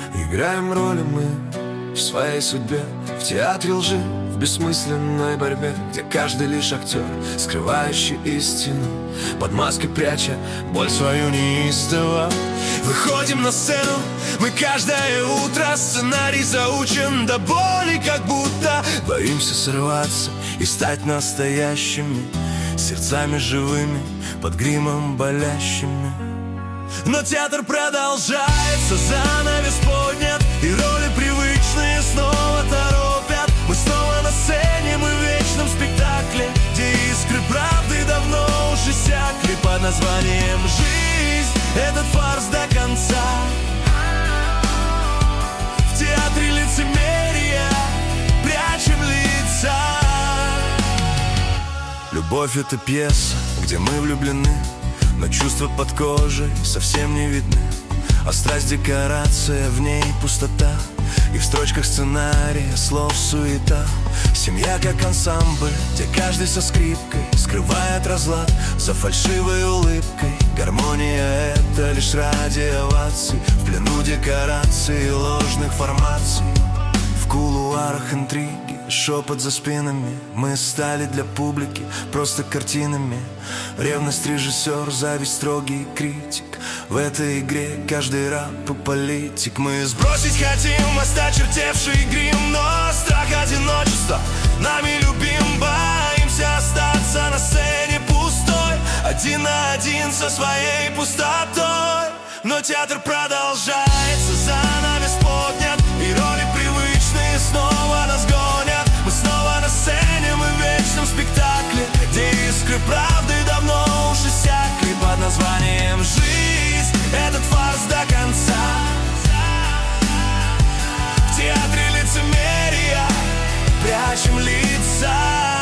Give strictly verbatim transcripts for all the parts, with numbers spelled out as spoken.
Играем роли мы в своей судьбе, в театре лжи, в бессмысленной борьбе, где каждый лишь актер, скрывающий истину, под маской пряча боль свою неистово. Выходим на сцену, мы каждое утро, сценарий заучен до боли, как будто боимся сорваться и стать настоящими, сердцами живыми, под гримом болящими. Но театр продолжается, занавес поднят, и роли привычные снова торопят. Мы снова на сцене, мы в вечном спектакле, где искры правды давно уж иссякли. Под названием «Жизнь» этот фарс до конца. В театре лицемерия прячем лица. Любовь — это пьеса, где мы влюблены, но чувства под кожей совсем не видны. А страсть — декорация, в ней пустота, и в строчках сценария слов суета. Семья как ансамбль, где каждый со скрипкой скрывает разлад за фальшивой улыбкой. Гармония — это лишь ради оваций, в плену декораций и ложных формаций. В кулуарах интриги, шепот за спинами, мы стали для публики просто картинами. Ревность режиссер, зависть строгий критик, в этой игре каждый раб и политик. Мы сбросить хотим, осточертевший грим, но страх одиночества нами любим. Боимся остаться на сцене пустой, один на один со своей пустотой. Но театр продолжается, занавес поднят, и роли привычные снова нас гонят. Мы снова на сцене, мы в вечном спектакле, где искры правды давно уж иссякли. Под названием «Жизнь» этот фарс до конца. В театре лицемерия прячем лица.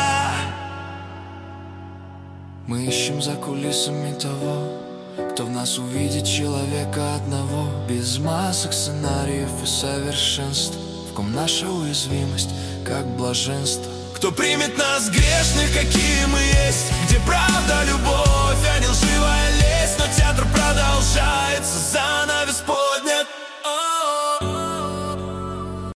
Мы ищем за кулисами того, кто в нас увидит человека одного, без масок, сценариев и совершенств, в ком наша уязвимость как блаженство. Кто примет нас грешных, какие мы есть, где правда, любовь